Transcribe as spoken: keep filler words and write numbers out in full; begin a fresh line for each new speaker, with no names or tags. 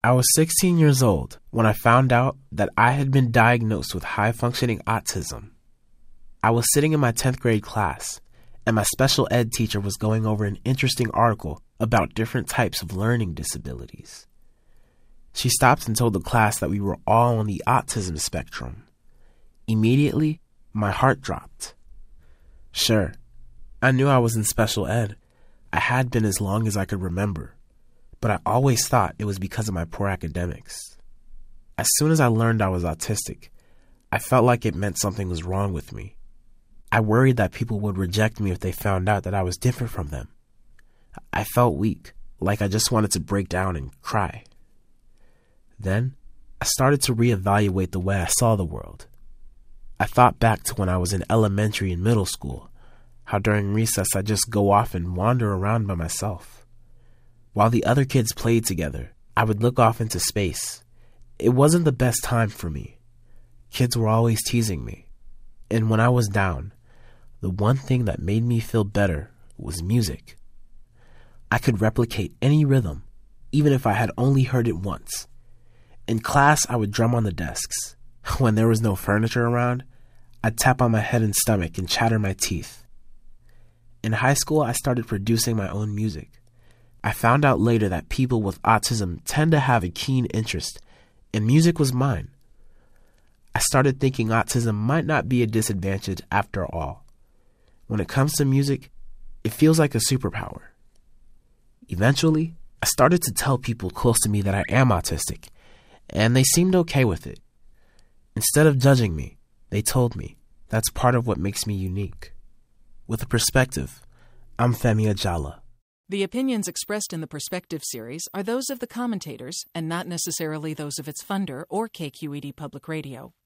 I was sixteen years old when I found out that I had been diagnosed with high-functioning autism. I was sitting in my tenth grade class, and my special ed teacher was going over an interesting article about different types of learning disabilities. She stopped and told the class that we were all on the autism spectrum. Immediately, my heart dropped. Sure, I knew I was in special ed. I had been as long as I could remember, but I always thought it was because of my poor academics. As soon as I learned I was autistic, I felt like it meant something was wrong with me. I worried that people would reject me if they found out that I was different from them. I felt weak, like I just wanted to break down and cry. Then, I started to reevaluate the way I saw the world. I thought back to when I was in elementary and middle school, how during recess I'd just go off and wander around by myself. While the other kids played together, I would look off into space. It wasn't the best time for me. Kids were always teasing me. And when I was down, the one thing that made me feel better was music. I could replicate any rhythm, even if I had only heard it once. In class, I would drum on the desks. When there was no furniture around, I'd tap on my head and stomach and chatter my teeth. In high school, I started producing my own music. I found out later that people with autism tend to have a keen interest, and music was mine. I started thinking autism might not be a disadvantage after all. When it comes to music, it feels like a superpower. Eventually, I started to tell people close to me that I am autistic, and they seemed okay with it. Instead of judging me, they told me that's part of what makes me unique. With a perspective, I'm Femi Ajala.
The opinions expressed in the Perspective series are those of the commentators and not necessarily those of its funder or K Q E D Public Radio.